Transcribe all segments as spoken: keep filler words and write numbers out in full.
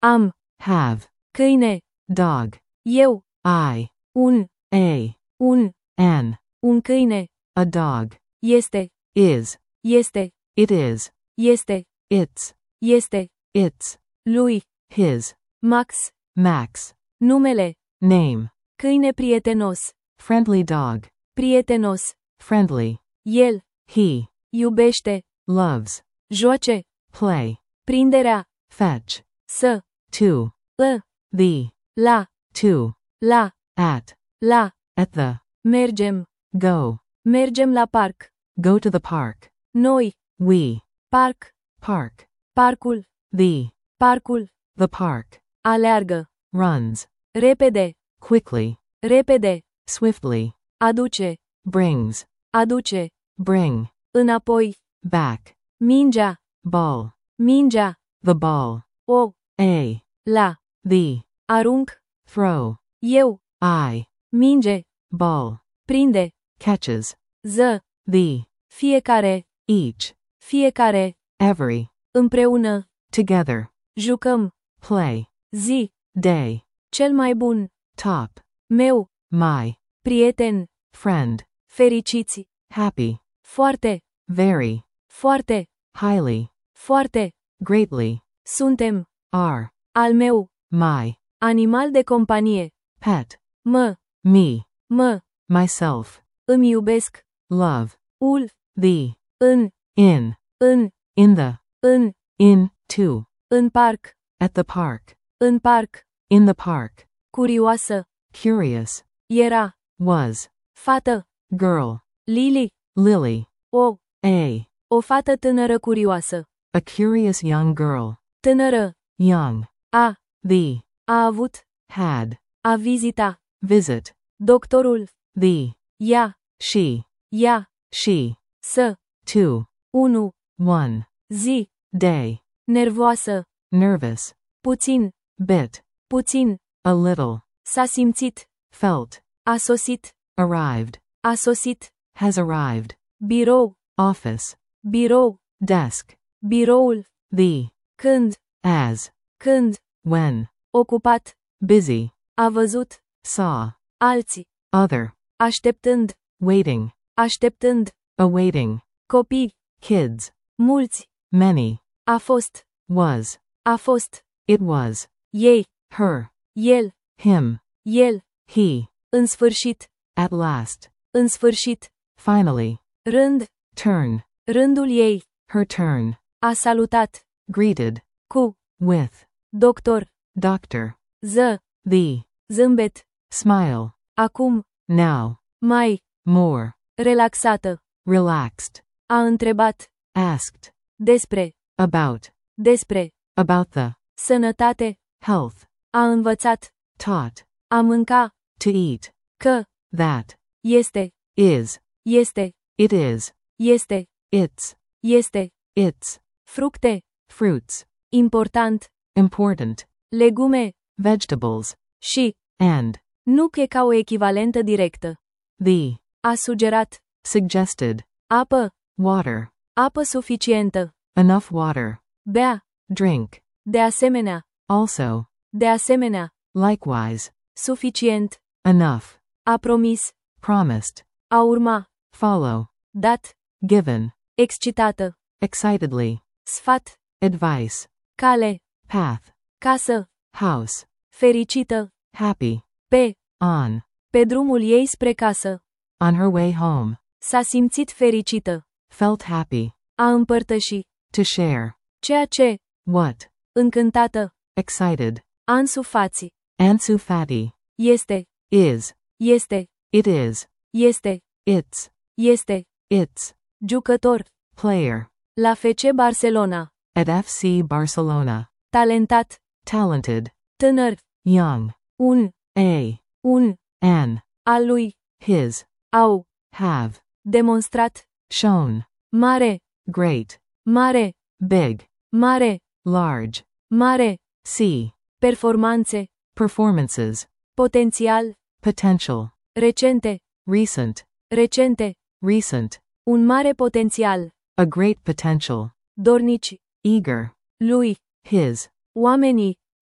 Am. have, Câine. dog, Eu. I, Un. a, Un. an, Un câine. a dog, Este. is, Este. it is, Este. its, Este. its, Lui. his, Max. Max, Numele. name, Câine prietenos. friendly dog, Prietenos. friendly, El. he, Iubește. loves, Joace. play, Prinderea. fetch, Să. to, Ă. the, La. to, La. at, La. at the, Mergem. go, Mergem la parc. go to the park, Noi. we, Parc. park, Parcul. the, Parcul. the park, Aleargă. runs, Repede. quickly, Repede. swiftly, Aduce. brings, Aduce. bring, Înapoi. back, Mingea. ball, Mingea. the ball, O. a, La. the, Arunc. throw, Eu. I, Minge. ball, Prinde. catches, Ză. the, Fiecare. each, Fiecare. every, Împreună. together, Jucăm. play, Zi. day, Cel mai bun. top, Meu. my, Prieten. friend, Fericiți. happy, Foarte. very, Foarte. highly, Foarte. greatly, Suntem. are, Al meu. my, Animal de companie. pet, Mă. me, Mă. myself, Îmi iubesc. love, Ul. the, În. in, În. in the, În. in, to, În parc. at the park, În parc. in the park, Curioasă. curious, Era. was, Fată. girl, Lily. lily, O. a, O fată tânără curioasă. a curious young girl, Tânără. young, A. the, A avut. had, A vizita. visit, Doctorul. the, Ea. she, Ea. she, Să. two, Unu. one, Zi. day, Nervoasă. nervous, Puțin. bit, Puțin. a little, S-a simțit. felt, A sosit. arrived, A sosit. has arrived, Birou. office, Birou. desk, Biroul. the, Când. as, Când. when, Ocupat. busy, A văzut. saw, Alții. other, Așteptând. waiting, Așteptând. awaiting, Copii. kids, Mulți. many, A fost. was, A fost. it was, Ei. her, El. him, El. he, În sfârșit. at last, În sfârșit. finally, Rând. turn, Rândul ei. her turn, A salutat. greeted, Cu. with, Doctor. doctor, Ză. the, Zâmbet. smile, Acum. now, Mai. more, Relaxată. relaxed, A întrebat. asked, Despre. about, Despre. about the, Sănătate. health, A învățat. taught, A mânca. to eat, Că. that, Este. is, Este. it is, Este. it's, Este. its, Fructe. fruits, Important. important, Legume. vegetables, Și. and, Nu că ca o echivalentă directă. the, A sugerat. suggested, Apă. water, Apă suficientă. enough water, Bea. drink, De asemenea. also, De asemenea. likewise, Suficient. enough, A promis. promised, A urma. follow, Dat. given, Excitată. excitedly, Sfat. advice, Cale. path, Casă. house, Fericită. happy, Pe. on, Pe drumul ei spre casă. on her way home, S-a simțit fericită. felt happy, A împărtăși. to share, Ceea ce. what, Încântată. excited, Ansu fații. Ansu Fati, Este. is, Este. it is, Este. it's, Este. it's, Jucător. player, La F C Barcelona. at F C Barcelona, Talentat. talented, Tânăr. young, Un. a, Un. an, Al lui. his, Au. have, Demonstrat. shown, Mare. great, Mare. big, Mare. large, Mare. see, Performanțe. performances, Potențial. potential, Recente. recent, Recente. recent, Un mare potențial. a great potential, Dornici. eager, Lui. his, Oamenii.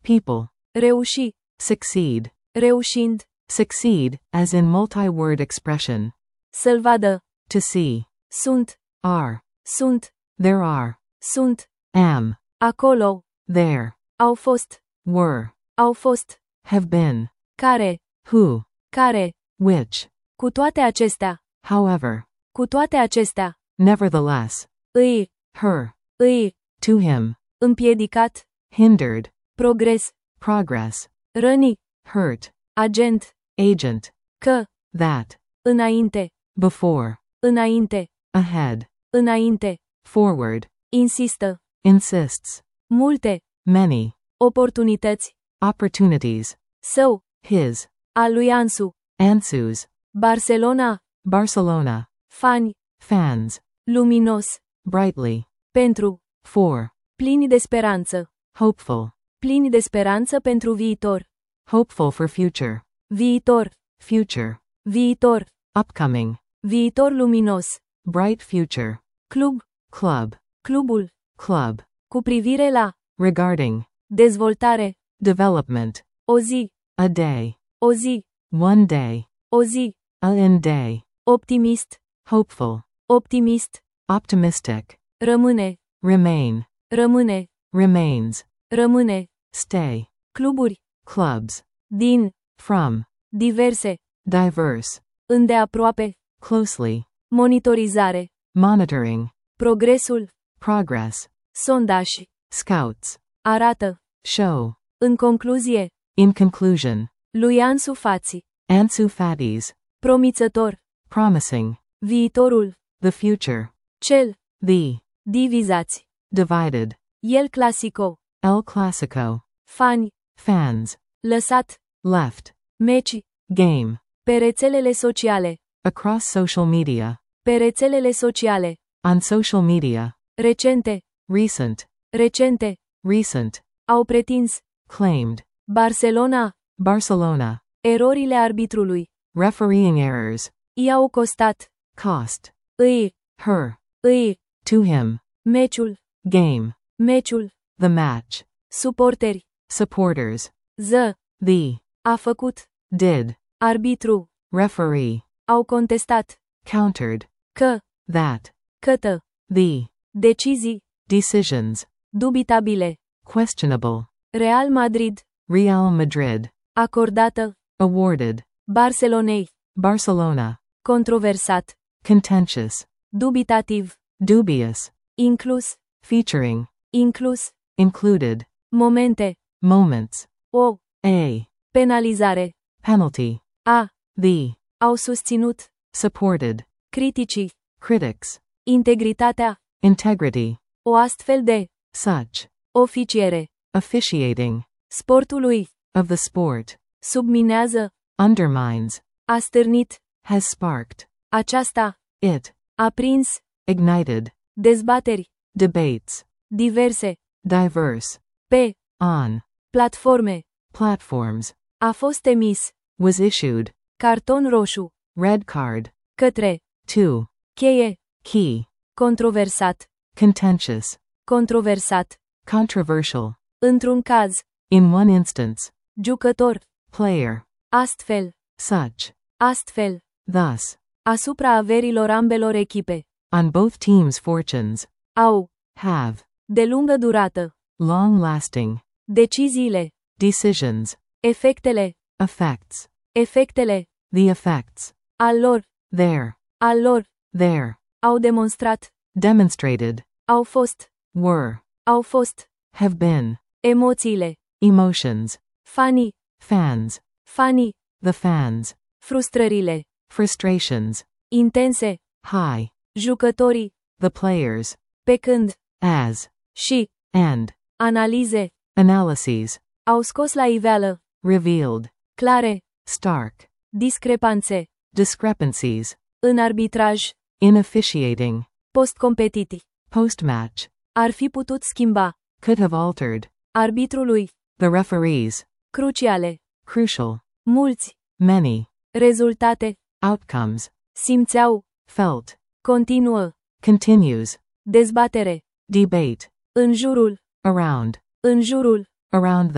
People. reuși, Succeed. reușind, Succeed, as in multi-word expression. să-l vadă, To see. sunt, Are. sunt, There are. sunt, Am. acolo, There. au fost, Were. au fost, Have been. care, Who. care, Which. cu toate acestea, However. cu toate acestea, Nevertheless. îi, Her. îi, To him. împiedicat, Hindered. progres, Progress. răni, Hurt. agent, Agent. că, That. înainte, Before. înainte, Ahead. înainte, Forward. insistă, Insists. multe, Many. oportunități, Opportunities. său, His. al lui Ansu, Ansu's. Barcelona, Barcelona. fani, Fans. luminos, Brightly. pentru, For. plini de speranță, Hopeful. plini de speranță pentru viitor, Hopeful for future. viitor, Future. viitor, Upcoming. viitor luminos, Bright future. club, Club. clubul, Club. cu privire la, Regarding. dezvoltare, Development. o zi, A day. o zi, One day. o zi, A in day. optimist, Hopeful. optimist, Optimistic. rămâne, Remain. rămâne, Remains. rămâne, Stay. cluburi, Clubs. din, From. diverse, Diverse. îndeaproape, Closely. monitorizare, Monitoring. progresul, Progress. sondaj, Scouts. arată, Show. în concluzie, In conclusion. lui Ansu Fati, Ansu Fati's. promițător, Promising. viitorul, The future. cel, The. divizați, Divided. el clasico, El Clasico. fani, Fans. lăsat, Left. meci, Game. pe rețelele sociale, Across social media. pe rețelele sociale, On social media. recente, Recent. recente, Recent. au pretins, Claimed. Barcelona, Barcelona. erorile arbitrului, Refereeing errors. i-au costat, Cost. îi, Her. îi, To him. meciul, Game. meciul, The match. suporteri, Supporters. ză, The. a făcut, Did. arbitru, Referee. au contestat, Countered. că, That. cătă, The. decizii, Decisions. dubitabile, Questionable. Real Madrid, Real Madrid. acordată, Awarded. Barcelonei, Barcelona. controversat, Contentious. dubitativ, Dubious. inclus, Featuring. inclus, Included. momente, Moments. o, A. penalizare, Penalty. a, The. au susținut, Supported. criticii, Critics. integritatea, Integrity. o astfel de, Such. oficiere, Officiating. sportului, Of the sport. subminează, Undermines. a stârnit, Has sparked. aceasta, It. a prins, Ignited. dezbateri, Debates. diverse, Diverse. pe, On. platforme, Platforms. a fost emis, Was issued. carton roșu, Red card. către, To. cheie, Key. controversat, Contentious. controversat, Controversial. într-un caz, In one instance. jucător, Player. astfel, Such. astfel, Thus. asupra averilor ambelor echipe, On both teams' fortunes. au, Have. de lungă durată, Long lasting. deciziile, Decisions. efectele, Effects. efectele, The effects. al lor, There. al lor, There. au demonstrat, Demonstrated. au fost, Were. au fost, Have been. emoțiile, Emotions. fanii, Fans. fanii, The fans. frustrările, Frustrations. intense, High. jucătorii, The players. pe când, As. și, And. analize, Analyses. au scos la iveală, Revealed. clare, Stark. discrepanțe, Discrepancies. în arbitraj, In officiating. post-competitiv, Post-match. ar fi putut schimba, Could have altered. arbitrului, The referees. cruciale, Crucial. mulți, Many. rezultate, Outcomes. simțeau, Felt. continuă, Continues. dezbatere, Debate. în jurul, Around. în jurul, Around the.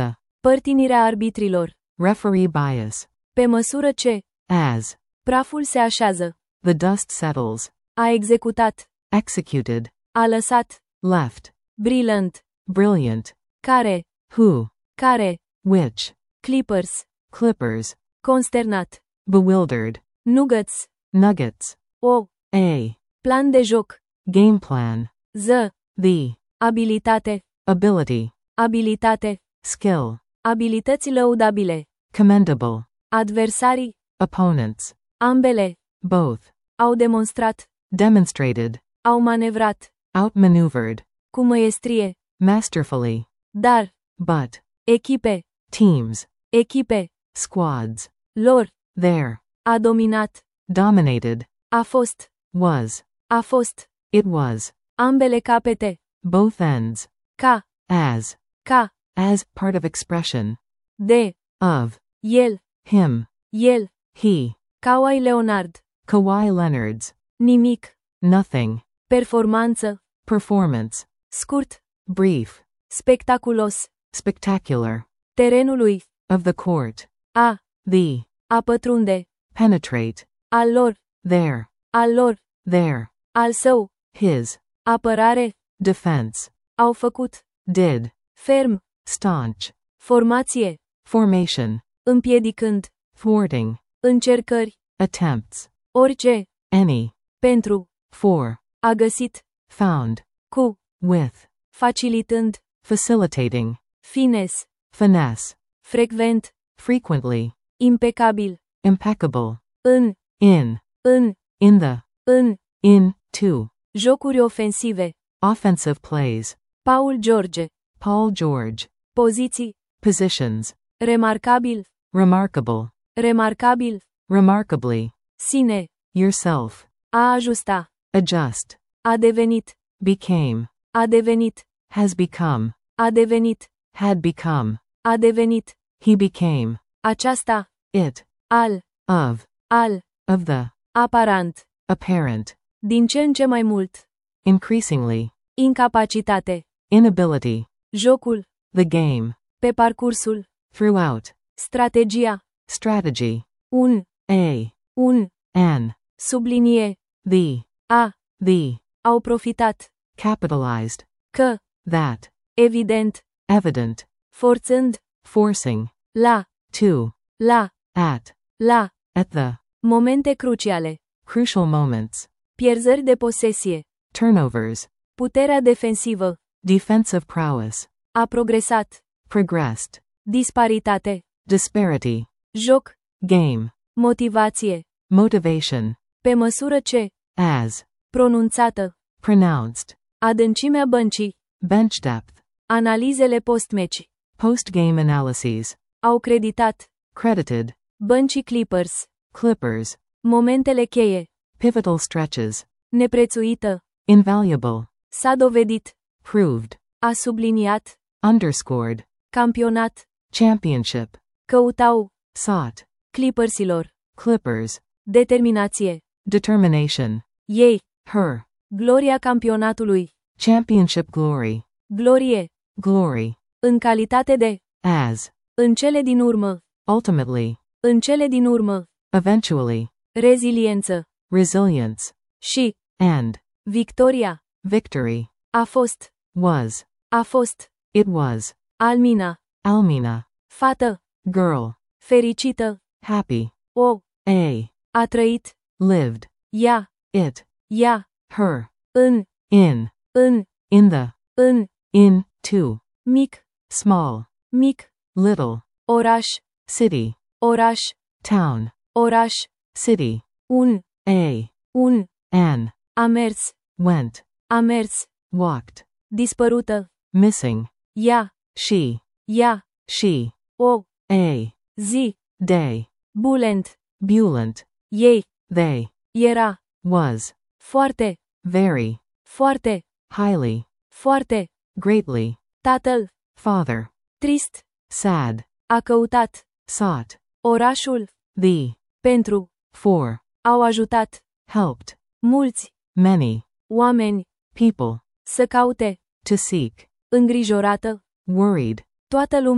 Părtinirea arbitrilor. Referee bias. Pe măsură ce As. praful se așează. The dust settles. A executat. Executed. A lăsat. Left. Brilliant. Brilliant. Care. Who. Care. Which. Clippers. Clippers. Consternat. Bewildered. Nuggets. Nuggets. O. A. Plan de joc. Game plan. Z. The. Abilitate. Ability. Abilitate. Skill. Abilități lăudabile. Commendable. Adversarii. Opponents. Ambele. Both. Au demonstrat. Demonstrated. Au manevrat. Outmaneuvered. Cu măiestrie. Masterfully. Dar. But. Echipe. Teams. Echipe. Squads. Lor. There. A dominat. Dominated. A fost. Was. A fost. It was. Ambele capete. Both ends. Ca. As. Ca. As part of expression. De. Of. El. Him. El. He. Kawhi Leonard. Kawhi Leonard's. Nimic. Nothing. Performanță. Performance. Scurt. Brief. Spectaculos. Spectacular. Terenului. Of the court. A. The. A pătrunde. Penetrate. Al lor. There. Al lor. There. Al său. His. Apărare. Defense. Au făcut. Did. Ferm. Staunch. Formație. Formation. Împiedicând. Thwarting. Încercări. Attempts. Orice. Any. Pentru. For. A găsit. Found. Cu. With. Facilitând. Facilitating. Fines. Finesse. Frecvent. Frequently. Impecabil. Impeccable. În. In. În. In the. În. In. To. Jocuri ofensive. Offensive plays. Paul George. Paul George. Poziții. Positions. Remarcabil. Remarkable. Remarcabil. Remarkably. Sine. Yourself. A ajusta. Adjust. A devenit. Became. A devenit. Has become. A devenit. Had become. A devenit. He became. Aceasta. It. Al. Of. Al. Of the. Aparent. Apparent. Din ce în ce mai mult. Increasingly. Incapacitate. Inability. Jocul. The game. Pe parcursul. Throughout. Strategia. Strategy. Un. A. Un. An. Sublinie. The. A. The. Au profitat. Capitalized. Că. That. Evident. Evident. Forțând. Forcing. La. To. La. At. La. At the. Momente cruciale. Crucial moments. Pierzări de posesie. Turnovers. Puterea defensivă. Defensive prowess. A progresat. Progressed. Disparitate. Disparity. Joc. Game. Motivație. Motivation. Pe măsură ce. As. Pronunțată. Pronounced. Adâncimea băncii. Bench depth. Analizele post-meci. Post-game analyses. Au creditat. Credited. Băncii Clippers. Clippers. Momentele cheie. Pivotal stretches. Neprețuită. Invaluable. S-a dovedit. Proved. A subliniat. Underscored. Campionat. Championship. Căutau. Sought. Clippersilor. Clippers. Determinație. Determination. Ei. Her. Gloria campionatului. Championship glory. Glorie. Glory. În calitate de. As. În cele din urmă. Ultimately. În cele din urmă. Eventually. Reziliență. Resilience. Și. And. Victoria. Victory. A fost. Was. A fost. It was. Almina. Almina. Fată. Girl. Fericită. Happy. O. A. A trăit. Lived. Ea. It. Ea. Her. În. In. În. In the. În. In. To. Mic. Small. Mic. Little. Oraș. City. Oraș. Town. Oraș. City. Un. A. Un. An. A mers. Went. A mers. Walked. Dispărută. Missing. Ea. She. Ea. She. O. A. Zi. Day. Bulent. Buoyant. Ei. They. Era. Was. Foarte. Very. Foarte. Highly. Foarte. Greatly. Tatăl. Father. Trist. Sad. A căutat. Sought. Orașul. The. Pentru. For. Au ajutat. Helped. Mulți. Many. Oameni. People. Să caute. To seek. Îngrijorată. Worried. Toată lumea.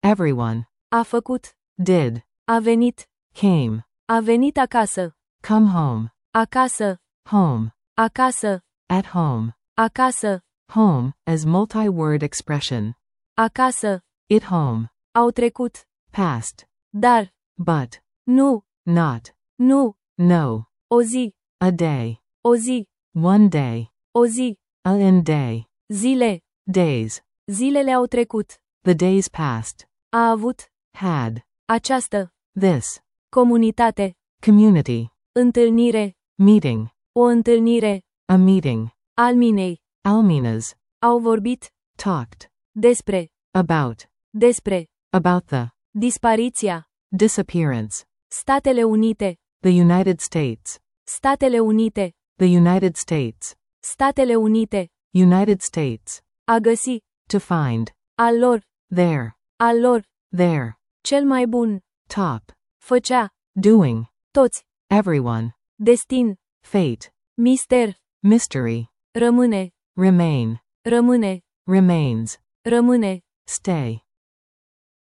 Everyone. A făcut. Did. A venit. Came. A venit acasă. Come home. Acasă. Home. Acasă. At home. Acasă. Home, as multi-word expression. Acasă. It home. Au trecut. Past. Dar. But. Nu. Not. Nu. No. O zi. A day. O zi. One day. O zi. A in day. Zile. Days. Zilele au trecut. The days passed. A avut. Had. Această. This. Comunitate. Community. Întâlnire. Meeting. O întâlnire. A meeting. Alminei. Almina's. Au vorbit. Talked. Despre. About. Despre. About the. Dispariția. Disappearance. Statele Unite. The United States. Statele Unite. The United States. Statele Unite. United States. A găsi. To find. Al lor. There. Al lor. There. Cel mai bun. Top. Făcea. Doing. Toți. Everyone. Destin. Fate. Mister. Mystery. Rămâne. Remain. Rămâne. Remains. Rămâne. Stay.